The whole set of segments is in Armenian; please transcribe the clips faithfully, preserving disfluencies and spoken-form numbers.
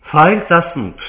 Ֆայլ տասնութ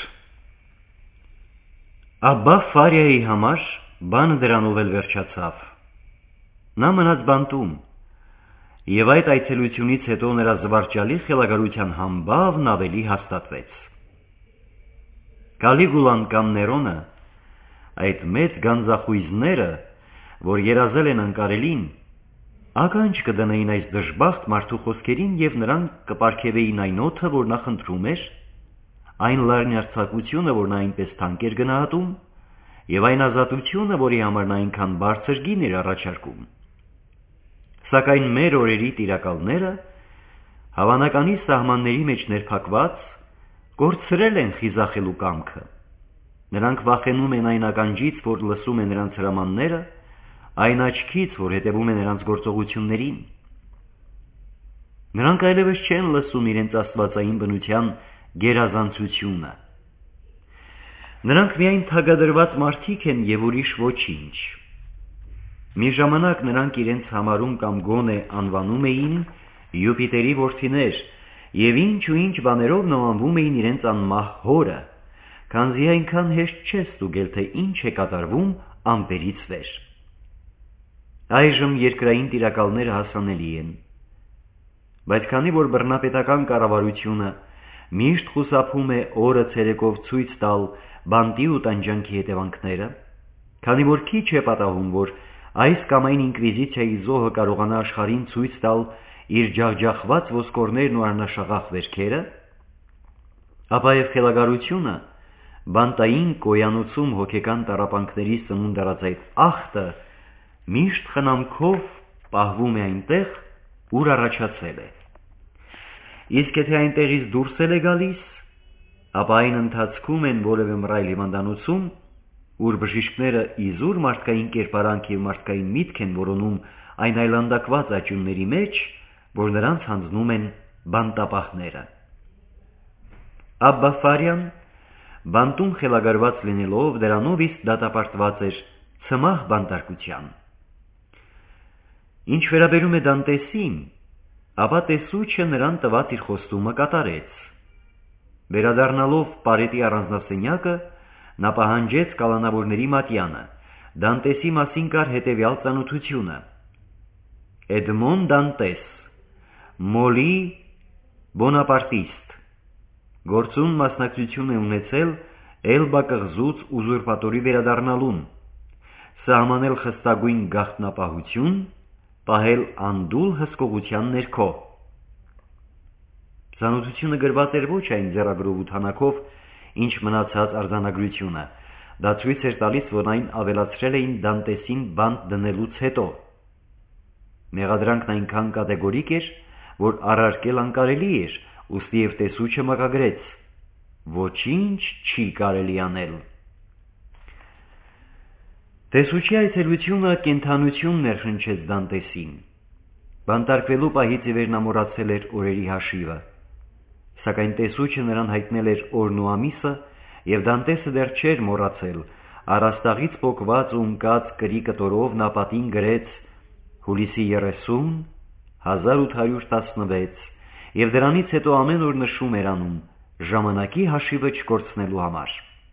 Աբբա Ֆարիայի համար բանը դրանով էլ վերջացավ։ Նա մնաց բանտում, եւ այդ այցելությունից հետո նրա զվարճալի խելագարության համբավն ավելի հաստատվեց։ Կալիգուլան կամ Ներոնը, այդ մեծ գանձախույզները, որ երազել են անկարելին, ականջ կդնեին այս դժբախտ մարդու խոսքերին եւ նրան կպարգևեին այն օդը, որ նա խնդրում էր, այն լարնյարցակությունը, որ նա այնպես թանկ էր գնահատում, եւ այն ազատությունը, որի համար նա այնքան բարձր գին էր առաջարկում։ Սակայն մեր օրերի տիրակալները, հավանականի սահմանների մեջ ներփակված, կորցրել են խիզախելու կամքը։ Նրանք վախենում են այն ականջից, որ լսում է նրանց հրամանները, այն աչքից, որ հետևում է նրանց գործողություններին։ Նրանք այլևս չեն լսում իրենց աստվածային բնության գերազանցությունը։ Նրանք միայն թագադրված մարդիկ են եւ ուրիշ ոչինչ։ Մի ժամանակ նրանք իրենց համարում կամ գոնե անվանում էին Յուպիտերի որդիներ եւ ինչ ու ինչ բաներով նմանվում էին իրենց անմահ հորը, քանզի այնքան հեշտ չէ ստուգել, թե ինչ է կատարվում ամպերից վեր։ Այժմ երկրային տիրակալները հասանելի են, բայց քանի որ բռնապետական կառավարությունը միշտ խուսափում է օրը ցերեկով ցույց տալ բանտի ու տանջանքի հետևանքները, քանի որ քիչ է պատահում, որ այս կամ այն ինկվիզիցիայի զոհը կարողանա աշխարհին ցույց տալ իր ջախջախված ոսկորներն ու առնաշաղախ վերքերը, ապա եւ խելագարությունը բանտային կոյանոցում հոգեկան տառապանքների սնունդ առած այդ ախտը միշտ խնամքով պահվում է այնտեղ, ուր առաջացել է։ Իսկ եթե այնտեղից դուրս էլ է գալիս, ապա այն ընթացքում են որևէ մռայլ հիվանդանոցում, ուր բժիշկները իզուր մարդկային կերպարանք եւ մարդկային միտք են որոնում այն այլանդակված աճյունների մեջ, որ նրանց հանձնում են բանտապահները։ Աբբա Ֆարիան բանտում խելագարված լինելով դրանով իսկ դատապարտված էր ցմահ բանտարկության։ Ինչ վերաբերում է Դանտեսին, ապա տեսուչը նրան տված իր խոստումը կատարեց։ Վերադառնալով Պարետի առանձնասենյակը, նա պահանջեց կալանավորների մատյանը։ Դանտեսի մասին կար հետևյալ ծանոթությունը. Էդմոն Դանտես, Մոլի Բոնապարտիստ, գործում մասնակցություն է ունեցել Էլբա կղզուց ուզուրպատորի վերադառնալուն, սահմանել խստագույն գաղտնապահություն, պահել անդուլ հսկողության ներքո։ Ծանոթությունը գրված էր ոչ այն ձեռագրով ու թանակով, ինչ մնացած արձանագրությունը, դա ցույց էր տալիս, որ այն ավելացրել էին Դանտեսին բանտ դնելուց հետո։ Մեղադրանքն այնքան կատեգորիկ էր, որ առարկել անկարելի էր, ուստի եւ տեսուչը մակագրեց. ոչինչ չի կարելի անել։ Տեսուչի այցելությունը կենդանություն ներշնչեց Դանտեսին։ Բանտարկվելու պահից ի վեր նա մոռացել էր օրերի հաշիվը, սակայն տեսուչը նրան հայտնել էր օրն ու ամիսը, եւ Դանտեսը դեռ չէր մոռացել, առաստաղից պոկված ու ընկած կրի կտորով նա պատին գրեց հուլիսի երեսուն, հազար ութ հարյուր տասնվեց, եւ դրանից հետո ամեն օր նշում էր անում, ժամանակի հաշիվը չկորցնելու համար։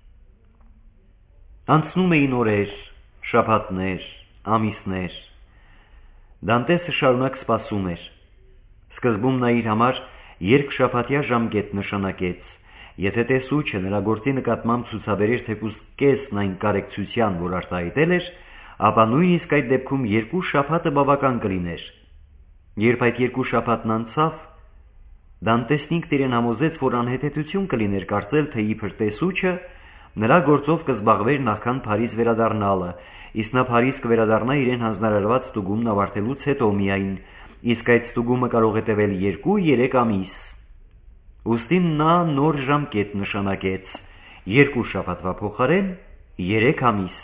Անցնում էին օրեր, շաբաթներ, ամիսներ։ Դանտեսը շարունակ սպասում էր։ Սկզբում նա իր համար երկշաբաթյա ժամկետ նշանակեց, եթե տեսուչը նրա գործի նկատմամբ ցուցաբերեր թեկուզ կեսն այն կարեկցության, որ արտահայտել էր, ապա նույնիսկ այդ դեպքում երկու շաբաթը բավական կլիներ։ Երբ այդ երկու շաբաթն անցավ, Դանտեսն ինքն իրեն համոզեց, որ անհետեթություն կլիներ կարծել, թե իբր տեսուչը նրա գործով կզբաղվեր նախքան Փարիզ վերադառնալը, իսկ նա Փարիզ կվերադառնա իրեն հանձնարարված ստուգումն ավարտելուց հետո միայն, իսկ այդ ստուգումը կարող է տևել երկու-երեք ամիս։ Ուստի նա նոր ժամկետ նշանակեց, երկու շաբաթվա փոխարեն երեք ամիս։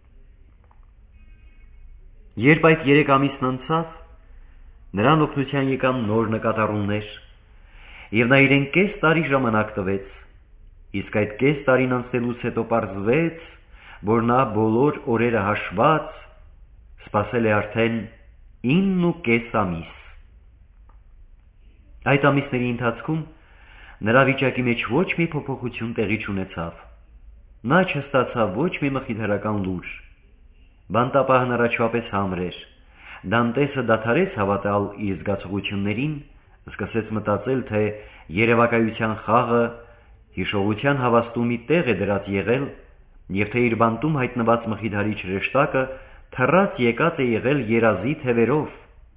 Երբ այդ երեք ամիսն անցավ, նրան օգնության եկան նոր նկատառումներ, եւ նա իրեն կես տարի ժամանակ տվեց, իսկ այդ կես տարին անցնելուց հետո պարզվեց, որ նա բոլոր օրերը հաշված սպասել է արդեն ինն ու կես ամիս։ Այդ ամիսների ընթացքում նրա վիճակի մեջ ոչ մի փոփոխություն տեղի չունեցավ։ Նա չստացավ ոչ մի մխիթարական լուր։ Բանտապահն առաջվա պես համր էր։ Դանտեսը դադարեց հավատալ իր զգացողություններին, սկսեց մտածել, թե երևակայության խաղը հիշողության հավաստումի տեղ է դրած եղել, և թե իր բանտում հայտնված մխիթարիչ հրեշտակը թռած եկած է եղել երազի թևերով։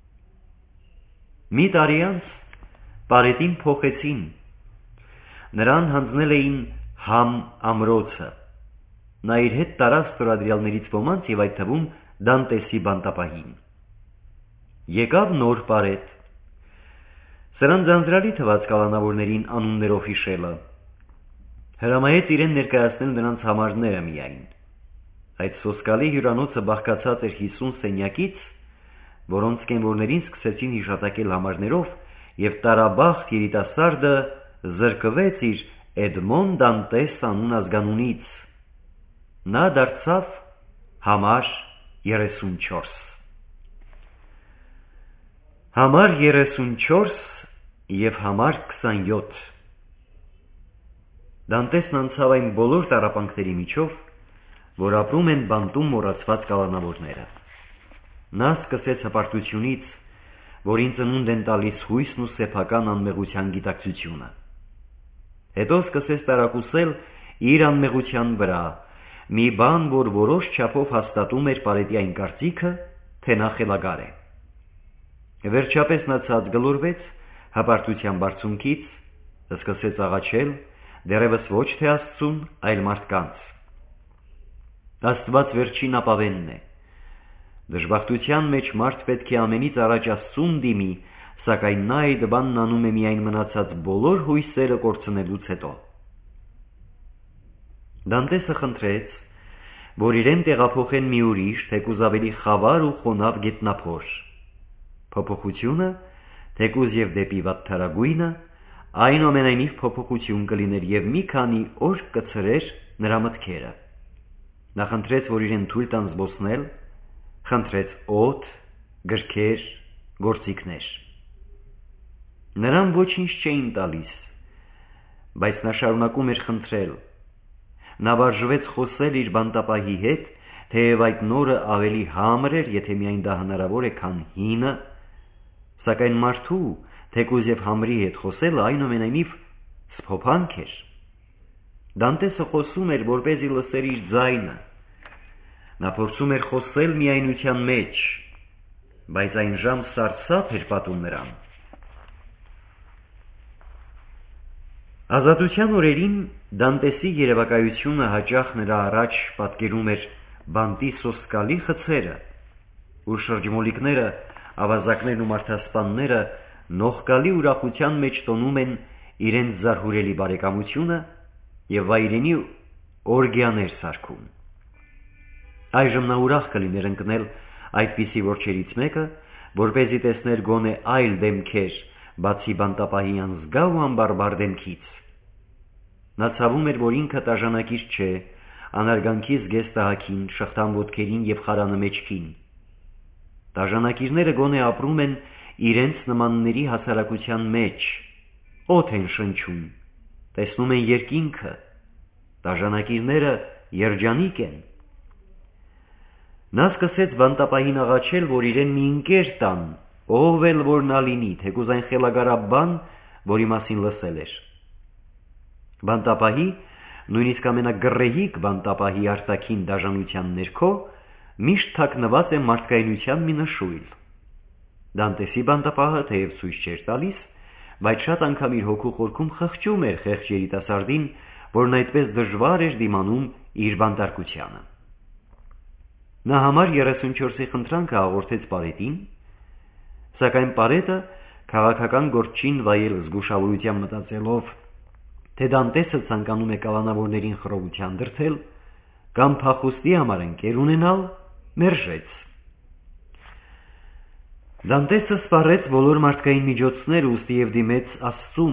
Մի տարի անց պարետին փոխեցին։ Նրան հանձնել էին Համ ամրոցը։ Նա իր հետ տարավ ստորադրյալներից ոմանց և այդ թվում Դանտեսի բանտապահին։ Եկավ նոր պարետ։ Սրան ձանձրալի թված կալանավորներին անուններով հիշելը։ Հրամայեց իրեն ներկայացնել նրանց համարները միայն։ Այդ սոսկալի հյուրանոցը բաղկացած էր հիսուն սենյակից, որոնց կենվորներին սկսեցին հիշատակել համարներով, և տարաբախտ երիտասարդը զրկվեց իր Էդմոն Դանտես անուն ազգանունից։ Նա դարձավ համար երեսունչորս։ Համար երեսունչորս և համար քսանյոթ։ Դանտեսն անցավ այն բոլոր տառապանքների միջով, որ ապրում են բանտում մոռացված կալանավորները։ Նա սկսեց հպարտությունից, որին ծնունդ են տալիս հույսն ու սեփական անմեղության գիտակցությունը։ Հետո սկսեց տարակուսել իր անմեղության վրա, մի բան, որ որոշ չափով հաստատում էր պարետի այն կարծիքը, թե նա խելագար է։ Վերջապես նա ցած գլորվեց հպարտության բարձունքից, սկսեց աղաչել, դեռևս ոչ թե Աստծուն, այլ մարդկանց։ Աստված վերջին ապավենն է։ Դժբախտության մեջ մարդ պետք է ամենից առաջ Աստծուն դիմի, սակայն նա այդ բանն անում է միայն մնացած բոլոր հույսերը կորցնելուց հետո։ Դանտեսը խնդրեց, որ իրեն տեղափոխեն մի ուրիշ, թեկուզ ավելի խավար ու խոնավ գետնափոր։ Փոփոխությունը, թեկուզ և դեպի վատթարագույնը, այնուամենայնիվ փոփոխություն կլիներ և մի քանի օր կցրեր նրա մտքերը։ Նա խնդրեց, որ իրեն թույլ տան զբոսնել, խնդրեց օդ, գրքեր, գործիքներ։ Նրան ոչինչ չէին տալիս, բայց նա շարունակում էր խնդրել։ Նա վարժվեց խոսել իր բանտապահի հետ, թեև այդ նորը ավելի համր էր, եթե միայն դա հնարավոր է, քան հինը, սակայն մարդու, թեկուզ և համրի հետ խոսելը այնուամենայնիվ սփոփանք էր։ Դանտեսը խոսում էր, որպեսզի լսեր իր ձայնը։ Նա փորձում էր խոսել միայնության մեջ, բայց այն ժամ սարսափ էր պատում նրան։ Ազատության օրերին Դանտեսի երևակայությունը հաճախ նրա առաջ պատկերում էր բանտի սոսկալի խցերը, ու շրջմոլիկները, ավազակներն ու մարդասպանները նողկալի ուրախության մեջ տոնում են իրենց զարհուրելի բարեկամությունը և վայրենի օրգիաներ սարքում։ Այժմ նա ուրախ կլիներ ընկնել այդպիսի որջերից մեկը, որպեսզի տեսներ գոնե այլ դեմքեր, բացի բանտապահի անզգա ու անբարբար դեմքից։ Նա ցավում էր, որ ինքը տաժանակիր չէ, անարգանքի զգեստահագին, շղթան ոտքերին և խարանը մեջքին։ Տաժանակիրները գոնե ապրում են իրենց նմանների հասարակության մեջ, օդ են շնչում, տեսնում են երկինքը, տաժանակիրները երջանիկ են։ Նա սկսեց բանտապահին աղաչել, որ իրեն մի ընկեր տան, ով էլ որ նա լինի, թեկուզ այն խելագարաբան, որի մասին լսել էր։ Բանտապահի, նույնիսկ ամենագռեհիկ բանտապահի արտաքին դաժանության ներքո, միշտ թաքնված է մարդկայնության մի նշույլ։ Դանտեսի բանտապահը թեև ցույց չէր տալիս, բայց շատ անգամ իր հոգու խորքում խղճում էր խեղճ երիտասարդին, որն այդպես դժվար էր դիմանում իր բանտարկությանը։ Նա համար երեսունչորսի խնդրանքը հաղորդեց պարետին, սակայն պարետը քաղաքական գործչին վայել զգուշավորությամբ մտածելով, թե Դանտեսը ցանկանում է կալանավորներին խռովության դրդել կամ փախուստի համար ընկեր ունենալ, մերժեց։ Դանտեսը սպառեց բոլոր մարդկային միջոցները, ուստի և դիմեց Աստծուն։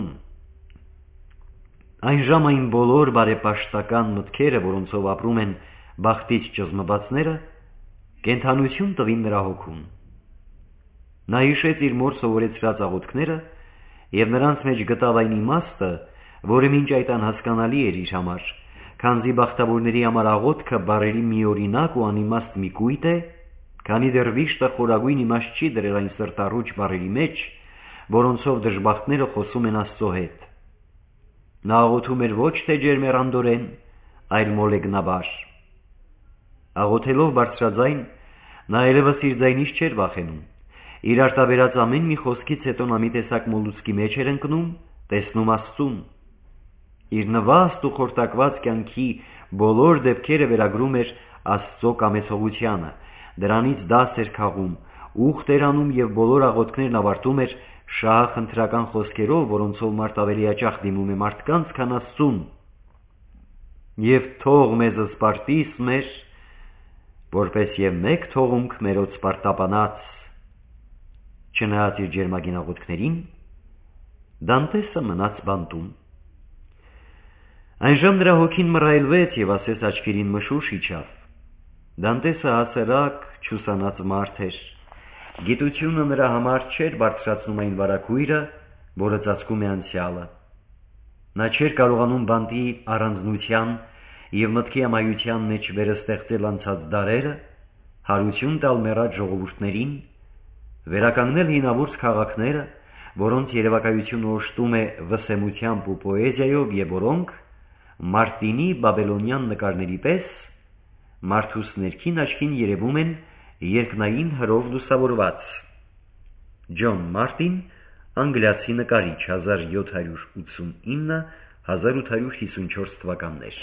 Այն ժամ այն բոլոր բարեպաշտական մտքերը, որոնցով ապրում են բախտից ճզմվածները, կենդանություն տվին նրա հոգուն։ Նա հիշեց իր մոր սովորեցրած աղոթքները և նրանց մեջ գտավ այն իմաստը, որը մինչ այդ անհասկանալի էր իր համար, քանզի բախտավորների համար աղոթքը բառերի միօրինակ ու անիմաստ մի կույտ է, քանի դեռ վիշտը խորագույն իմաստ չի դրել այն սրտառուչ բառերի մեջ, որոնցով դժբախտները խոսում են Աստծո հետ։ Նա աղոթում էր ոչ թե ջերմեռանդորեն, այլ մոլեգնաբար։ Աղոթելով բարձրաձայն, նա այլևս իր ձայնից չէր վախենում։ Իր արտաբերած ամեն մի խոսքից հետո նա մի տեսակ մոլուցքի մեջ էր ընկնում, տեսնում Աստծուն։ Իր նվաստ ու խորտակված կյանքի բոլոր դեպքերը վերագրում էր Աստծո կամեցողությանը, դրանից դաս էր քաղում, ուխտ էր անում և բոլոր աղոթքներն ավարտում էր շահախնդրական խոսքերով, որոնցով մարդ ավելի հաճախ դիմում է մարդկանց, քան Աստծուն։ Եվ թող մեզ սպարտիս մեր, որպես և մեկ թողունք մերոց սպարտապանած։ Չնայած իր ջերմագին աղոթքներին, Դանտեսը մնաց բանտում։ Այնժամ նրա հոգին մռայլվեց և ասես աչքերին մշուշ իջավ։ Դանտեսը հասարակ, չուսանած մարդ էր։ Գիտությունը նրա համար չէր բարձրացնում այն վարագույրը, որը ծածկում է անցյալը։ Նա չէր կարողանում բանտի առանձնության և մտքի ամայության մեջ վերստեղծել անցած դարերը, հարություն տալ մեռած ժողովուրդներին, վերականգնել հինավուրց քաղաքները, որոնց երևակայությունը օժտում է վսեմությամբ ու պոեզիայով և որոնք, Մարտինի բաբելոնյան նկարների պես, մարդուս ներքին աչքին երևում են երկնային հրով լուսավորված։ Ջոն Մարտին, անգլիացի նկարիչ, հազար յոթ հարյուր ութսունինը - հազար ութ հարյուր հիսունչորս թվականներ։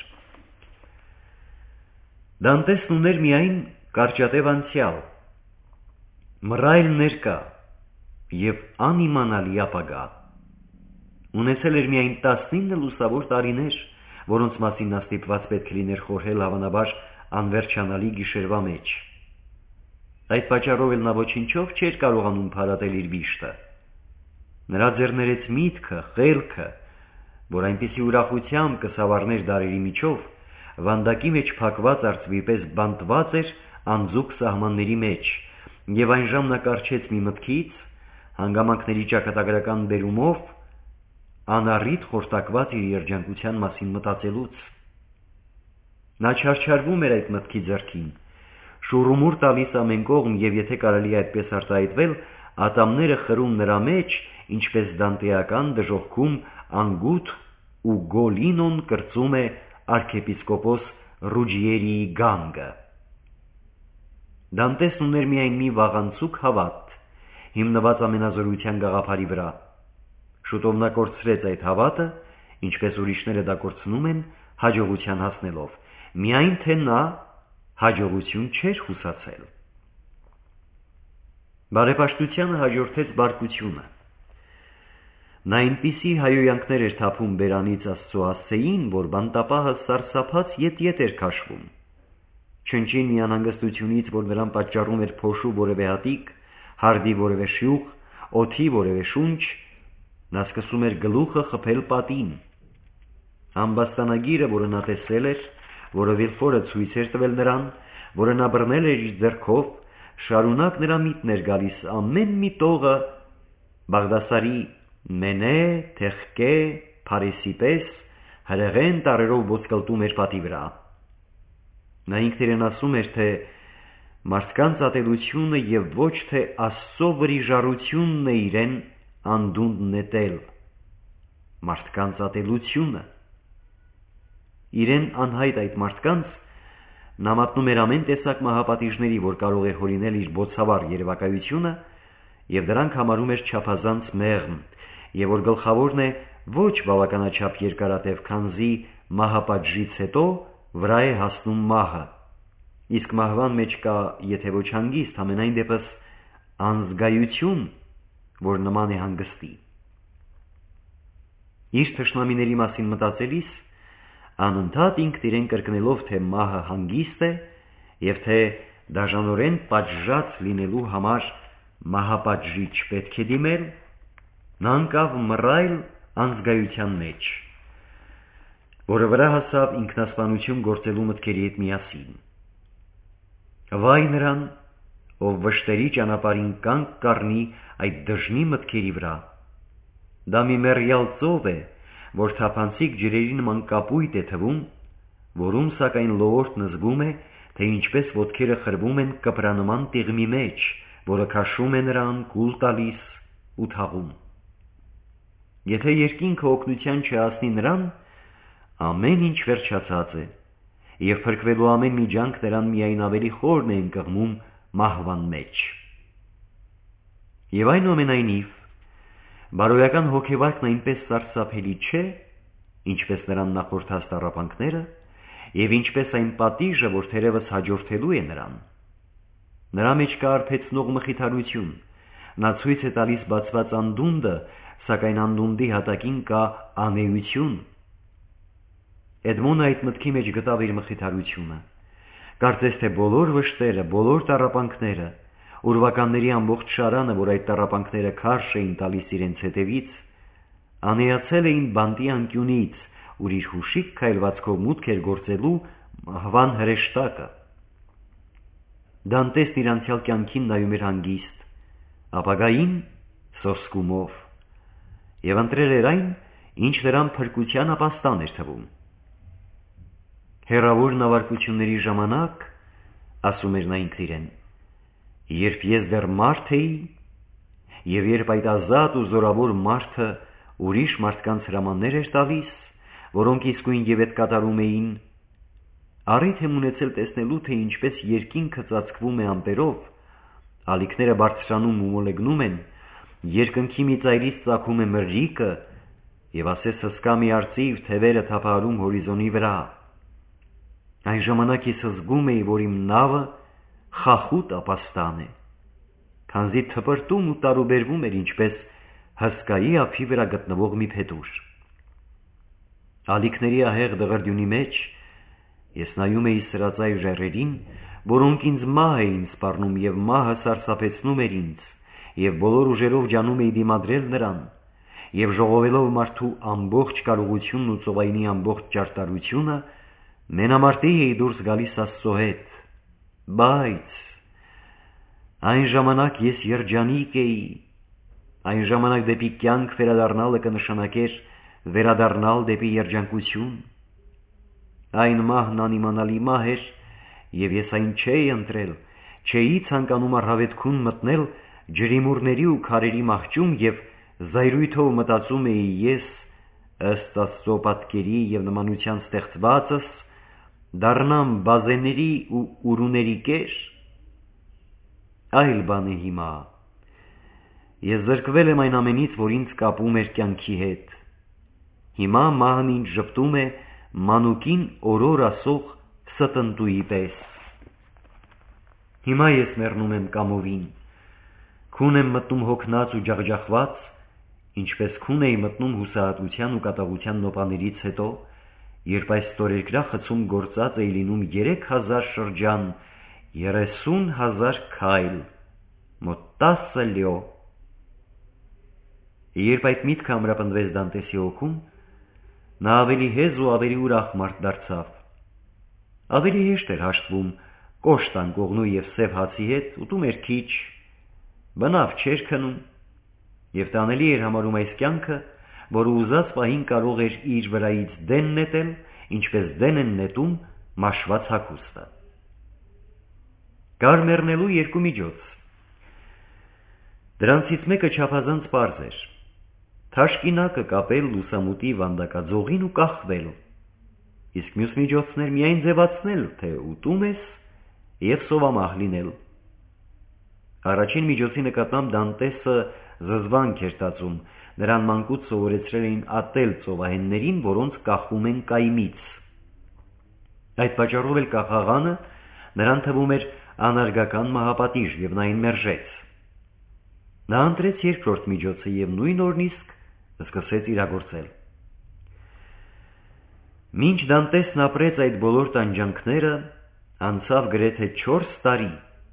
Դանտեսն ուներ միայն կարճատև անցյալ, մռայլ ներկա և անիմանալի ապագա։ Ունեցել էր միայն տասնինը լուսավոր տարիներ, որոնց մասին նա ստիպված պետք է լիներ խորհել հավանաբար անվերջանալի գիշերվա մեջ։ Այդ պատճառով էլ նա ոչինչով չէր կարողանում փարատել իր վիշտը։ Նրա ձեռներից միտքը, խելքը, որ այնպիսի ուրախությամբ կսավառներ դարերի միջով, վանդակի մեջ փակված արծվի պես բանտված էր անձուկ սահմանների մեջ, և այն ժամ նա կառչեց մի մտքից, հանգամանքների ճակատագրական բերումով, անառիթ խորտակված իր երջանկության մասին մտածելուց։ Նա չարչարվում էր այդ մտքի ձեռքին, շուռումուռ տալիս ամեն կողմ և եթե կարելի է այդպես արտահայտվել, ատամները խրում նրա մեջ, ինչպես դանտեական դժոխքում անգութ ու գոլինոն կրծում է արքեպիսկոպոս Ռուջիերիի գանգը։ Դանտեսն ուներ միայն մի վաղանցուկ հավատ, հիմնված ամենազորության գաղափարի վրա։ Շուտով նա կորցրեց այդ հավատը, ինչպես ուրիշները դա կորցնում են հաջողության հասնելով, միայն թե նա հաջողություն չէր հուսացել։ Բարեպաշտությանը հաջորդեց բարկությունը։ Նա այնպիսի հայոյանքներ էր թափում բերանից Աստծո հասցեին, որ բանտապահը սարսափած ետ-ետ էր քաշվում։ Չնչին մի անհանգստությունից, որ նրան պատճառում էր փոշու որևէ հատիկ, հարդի որևէ շյուղ, օդի որևէ շունչ, նա սկսում էր գլուխը խփել պատին։ Ամբաստանագիրը, որը նա տեսել էր, որը Վիլֆորը ցույց էր տվել նրան, որը նա բռնել էր իր ձեռքով, շարունակ նրա միտն էր գալիս ամեն մի տողը Բաղդասարի մենե, թեղկե, Փարիսի պես հրեղեն տառերով ոսկլտում էր պատի վրա։ Նա ինքն իրեն ասում էր, թե մարդկանց ատելությունը և ոչ թե Աստծո վրիժառությունն է իրեն անդունդն նետել, մարդկանց ատելությունը։ Իրեն անհայտ այդ մարդկանց նա մատնում էր ամեն տեսակ մահապատիժների, որ կարող էր հորինել իր բոցավառ երևակայությունը, և դրանք համարում էր չափազանց մեղմ, և որ գլխավորն է ոչ բավականաչափ երկարատև, քանզի մահապատժից հետո վրա է հասնում մահը, իսկ մահվան մեջ կա, եթե ոչ հանգիստ, համենայն դեպս անզգայություն, որ նման է հանգստի։ Իր թշնամիների մասին մտածելիս, անընդհատ ինքն իրեն կրկնելով, թե մահը հանգիստ է և թե դաժանորեն պատժած լինելու համար մահապատժի չպետք է դիմել, նա ընկավ մռայլ անզգայության մեջ, որը վրա հասավ ինքնասպանություն գործելու մտքերի հետ միասին։ Վայ նրան, ով վշտերի ճանապարհին կանգ կառնի այդ դժնի մտքերի վրա։ Դա մի մեռյալ ծով է, որ թափանցիկ ջրերի նման կապույտ է թվում, որում սակայն լողորտն զգում է, թե ինչպես ոտքերը խրվում են կպրանման տիղմի մեջ, որը քաշում է նրան, կուլ տալիս ու թաղում։ Եթե երկինքը օգնության չհասնի նրան, ամեն ինչ վերջացած է, և փրկվելու ամեն միջանք նրան միայն ավելի խորն է ընկղմում մահվան մեջ։ Եվ այնուամենայնիվ, բարոյական հոգեվարքն այնպես սարսափելի չէ, ինչպես նրան նախորդած տառապանքները, և ինչպես այն պատիժը, որ թերևս հաջորդելու է նրան։ Նրա մեջ կա արբեցնող մխիթարություն, նա ցույց է տալիս բացված անդունդը, սակայն անդունդի հատակին կա անեություն։ Էդմոնը այդ մտքի մեջ գտավ իր մխիթարությունը, կարծես թե բոլոր վշտերը, բոլոր տառապանքները, ուրվականների ամբողջ շարանը, որ այդ տառապանքները քարշ էին տալիս իրենց հետևից, անեացել էին բանտի անկյունից, ուր իր հուշիկ քայլվածքով մուտք էր գործելու մահվան հրեշտակը։ Դանտեսն իր անցյալ կյանքին նայում էր հանգիստ, ապագային սոսկումով, և ընտրել էր այն, ինչ նրան փրկության ապաստան էր թվում։ Հեռավոր նավարկությունների ժամանակ, ասում էր նա ինքն իրեն, երբ ես դեռ մարդ էի, և երբ այդ ազատ ու զորավոր մարդը ուրիշ մարդկանց հրամաններ էր տալիս, որոնք իսկույն և ետ կատարում էին, առիթ եմ ունեցել տեսնելու, թե ինչպես երկինքը ծածկվում է ամպերով, ալիքները բարձրանում ու մոլեգնում են, երկնքի մի ծայրից ծագում է մրրիկը, և ասես հսկա մի արծիվ թևերը թափահարում հորիզոնի վրա։ Այն ժամանակ ես զգում էի, որ իմ նավը խախուտ ապաստան է, քանզի թպրտում ու տարուբերվում էր ինչպես հսկայի ափի վրա գտնվող մի փետուր։ Ալիքների ահեղ դղրդյունի մեջ ես նայում էի սրածայր ժայռերին, որոնք ինձ մահ էին սպառնում, և մահը սարսափեցնում էր ինձ, և բոլոր ուժերով ջանում էի դիմադրել նրան, և ժողովելով մարդու ամբողջ կարողությունն ու ծովայինի ամբողջ ճարտարությունը, մենամարտի էի դուրս գալիս Աստծո հետ, բայց այն ժամանակ ես երջանիկ էի, այն ժամանակ դեպի կյանք վերադառնալը կնշանակեր վերադառնալ դեպի երջանկություն։ Այն մահն անիմանալի մահ էր, և ես այն չէի ընտրել, չէի ցանկանում առհավետքուն մտնել ջրիմուռների ու քարերի մահճում, և զայրույթով մտածում էի ես, ըստ Աստծո պատկերի և նմանության ստեղծվածս, դառնամ բազեների ու ուրուների կեր։ Այլ բան է հիմա, ես զրկվել եմ այն ամենից, որ ինձ կապում էր կյանքի հետ։ Հիմա մահն ինձ ժպտում է մանուկին օրոր ասող ստնտուի պես։ Հիմա ես մեռնում եմ կամովին, քուն եմ մտնում հոգնած ու ջախջախված, ինչպես քուն էի մտնում հուսահատության ու կատաղության նոպաներից հետո, երբ այս ստորերկրա խցում գործած էի լինում երեք հազար շրջան, երեսուն հազար քայլ, մոտ տասը լյո։ Երբ այդ միտքը ամրապնդվեց Դանտեսի հոգում, նա ավելի հեզ ու ավելի ուրախ մարդ դարձավ։ Ավելի հեշտ էր հաշտվում կոշտ անկողնու և սև հացի հետ, ուտում էր քիչ, բնավ չէր քնում, և տանելի էր համարում այս կյանքը, որը ուզած պահին կարող էր իր վրայից դեն նետել, ինչպես դեն են նետում մաշված հագուստը։ Կար մեռնելու երկու միջոց։ Դրանցից մեկը չափազանց պարզ էր՝ թաշկինակը կապել լուսամուտի վանդակաձողին ու կախվել, իսկ մյուս միջոցն էր միայն ձևացնել, թե ուտում ես և սովամահ լինել։ Առաջին միջոցի նկատմամբ Դանտեսը զզվանք էր տածում, նրան մանկուց սովորեցրել էին ատել ծովահեններին, որոնց կախում են կայմից։ Այդ պատճառով էլ կախաղանը նրան թվում էր անարգական մահապատիժ, և նա այն մերժեց։ Նա ընտրեց երկրորդ միջոցը և նույն օրն իսկ սկսեց իրագործել։ Մինչ Դանտեսն ապրեց այդ բոլոր տանջանքները, անցավ գրեթե չորս տարի։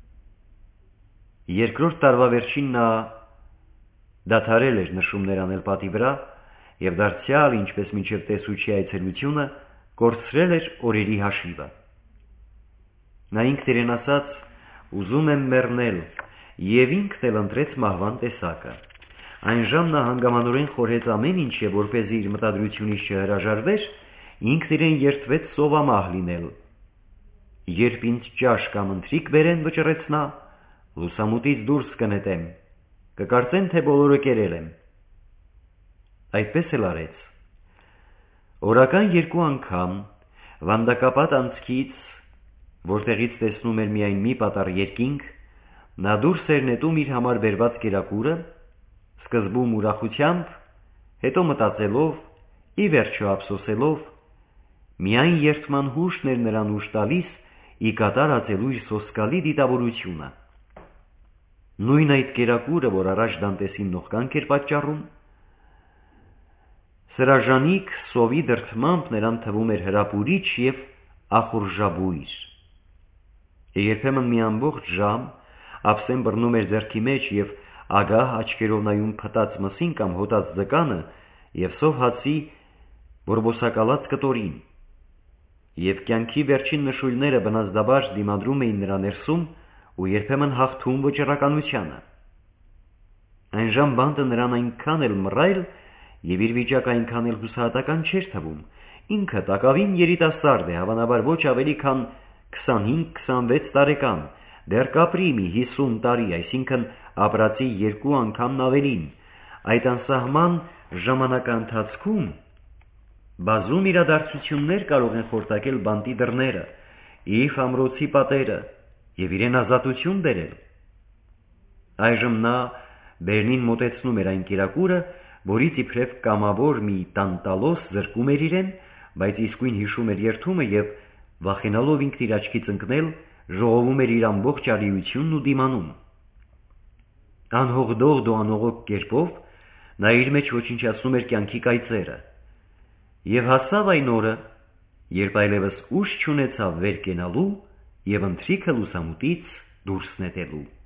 Երկրորդ տարվա վերջին նա դադարել էր նշումներ անել պատի վրա և դարձյալ, ինչպես մինչև տեսուչի այցելությունը, կորցրել էր օրերի հաշիվը։ Նա ինքն իրեն ասաց, ուզում եմ մեռնել, և ինքն էլ ընտրեց մահվան տեսակը։ Այն ժամ նա հանգամանորեն խորհեց ամեն ինչ եւ որպեսզի իր մտադրությունից չհրաժարվեր, ինքն իրեն երդվեց սովամահ լինել։ Երբ ինձ ճաշ կամ ընթրիք բերեն, վճռեց նա, լուսամուտից դուրս կնետեմ, կկարծեն, թե բոլորը կերել եմ։ Այդպես էլ արեց։ Օրական երկու անգամ վանդակապատ անցքից, որտեղից տեսնում էր միայն մի պատառ երկինք, նա դուրս էր նետում իր համար բերված կերակուրը, սկզբում ուրախությամբ, հետո մտածելով, ի վերջո ափսոսելով, միայն երդման հուշն էր նրան ուժ տալիս ի կատար ածելու իր սոսկալի դիտավորությունը։ Նույն այդ կերակուրը, որ առաջ Դանտեսին նողկանք էր պատճառում, սրաժանիկ սովի դրդմամբ նրան թվում էր հրապուրիչ և ախորժաբույր։ Երբեմն մի ամբողջ ժամ ափսեն բռնում էր ձեռքի մեջ և ագահ աչքերով նայում փտած մսին կամ հոտած ձկանը և սով հացի բորբոսակալած կտորին, և կյանքի վերջին նշույլները բնազդաբար դիմադրում էին նրա ներսում ու երբեմն հաղթում վճռականությանը։ Այն ժամ բանտը նրան այնքան էլ մռայլ և իր վիճակը այնքան էլ հուսահատական չէր թվում, ինքը տակավին երիտասարդ է, հավանաբար ոչ ավելի քան քսանհինգ-քսանվեց տարեկան, դեռ կապրի մի հիսուն տարի, այսինքն ապրածի երկու անգամն ավելին, այդ անսահման ժամանակաընթացքում բազում իրադարձություններ կարող են խորտակել բանտի դռները, իվ ամրոցի պատերը և իրեն ազատություն բերել։ Այժմ նա բերնին մոտեցնում էր այն կերակուրը, որից իբրև կամավոր մի տանտալոս զրկում էր իրեն, բայց իսկույն հիշում էր երդումը և, վախենալով ինքն իր աչքից ընկնել, ժողովում էր իր ամբողջ արիությունն ու դիմանում։ Անհողդող ու անողոք կերպով նա իր մեջ ոչնչացնում էր կյանքի կայծերը, և հասավ այն օրը, երբ այլևս ուժ չունեցավ վեր կենալու և ընթրիքը լուսամուտից դուրս նետելու։